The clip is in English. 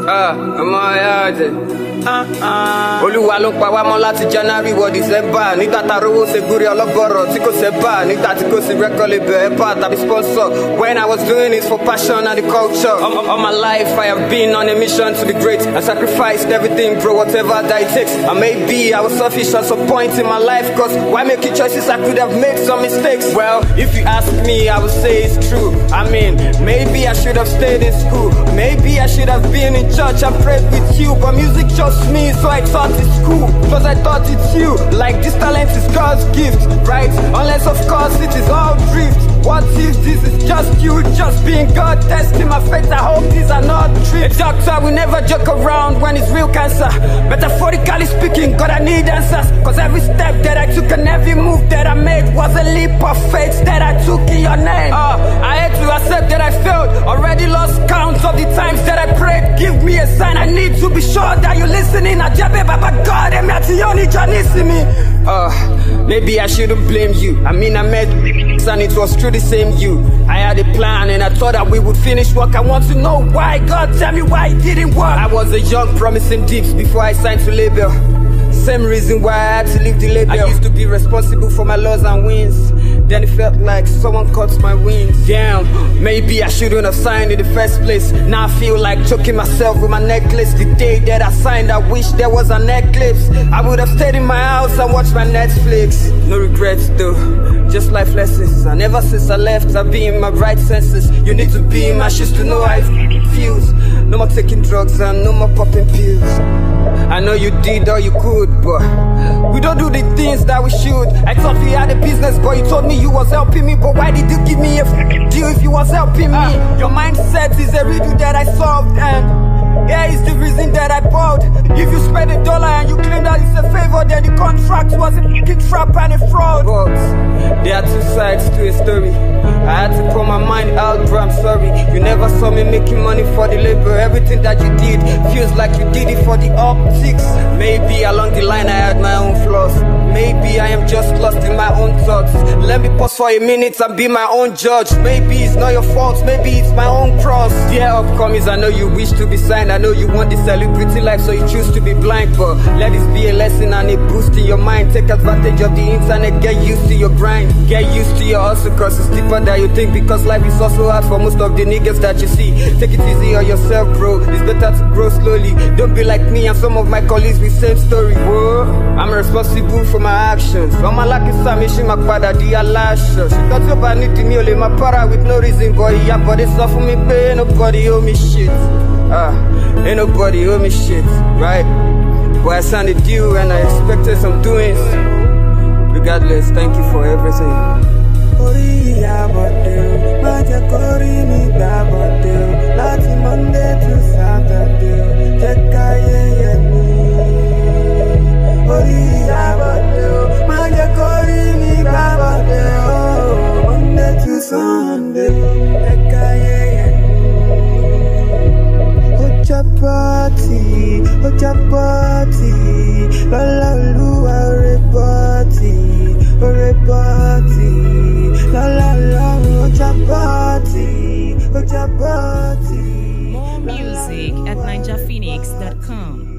ọmọ ẹ̀yà ọ̀jẹ̀. Olúwa ló pa wá mọ́ láti January wọ December. Nígbà tá a rówó ṣe gúrí ọlọ́gbọ̀rọ̀ tí kò sẹ́bà. Nígbà tí kò sí record label ẹ̀pà tàbí sponsor. When I was doing it for passion and the culture. All my life I have been on a mission to be great. I sacrificed everything, bro, whatever that it takes. And maybe I was selfish at some point in my life. Cause why making choices I could have made some mistakes? Well, if you ask me, I would say it's true. I mean, maybe I should have stayed in school. Maybe I should have been in church and prayed with you. But music chose me, so I thought it's cool. Cause I thought it's you. Like this talent is God's gift, right? Unless of course it is all drift. What if this is just you, just being God, testing my faith? I hope these are not tricks. A doctor will never joke around when it's real cancer. Metaphorically speaking, God, I need answers. Cause every step that I took and every move that I made was a leap of faith that I took in your name. I had to accept that I failed. Already lost count of the times that I prayed. Give me a sign, I need to be sure that you're listening. Ajabe Baba God, maybe I shouldn't blame you. I mean, I met and it was true the same you. I had a plan and I thought that we would finish work. I want to know why. God, tell me why it didn't work. I was a young promising dips before I signed to label. Same reason why I had to leave the label. I used to be responsible for my loss and wins. Then it felt like someone cut my wings. Damn, maybe I shouldn't have signed in the first place. Now I feel like choking myself with my necklace. The day that I signed, I wish there was an eclipse. I would have stayed in my house and watched my Netflix. No regrets though, just life lessons. And ever since I left, I've been in my right senses. You need to be in my shoes to know how it feels. No more taking drugs and no more popping pills. I know you did all you could, but we don't do the things that we should. I thought we had a business, but you told me you was helping me. But why did you give me a deal if you was helping me? Your mindset is a riddle that I solved, and yeah, it's the reason that I bought. If you spend $1 and you claim that it's a favor, then the contract was a fucking trap and a fraud. But there are two sides to a story. I had to pour my mind out, bro, I'm sorry. You never saw me making money for the labor. Everything that you did feels like you did it for the optics. Maybe along the line I had my own flaws. Maybe I am just lost in my own thoughts. Let me pause for a minute and be my own judge. Maybe it's not your fault, maybe it's my own cross. Dear upcomings, I know you wish to be signed. I know you want the celebrity life, so you choose to be blind. But let this be a lesson and a boost in your mind. Take advantage of the internet, get used to your grind. Get used to your hustle, cause it's deeper than you think. Because life is also hard for most of the niggas that you see. Take it easy on yourself, bro. It's better to grow slowly. Don't be like me and some of my colleagues with same story. Whoa, I'm responsible for my actions. On my lucky side, she my father, the alasha. She thought you about need me only my para with no reason, boy. Yeah, but it's not for me, pay. Nobody owe me shit. Ain't nobody owe me shit, right? But I signed a deal and I expected some doings. Regardless, thank you for everything. Monday to Saturday, Monday to Sunday. Ojapati, la la lua repati, la la la Ojapati. More music at ninjaphoenix.com.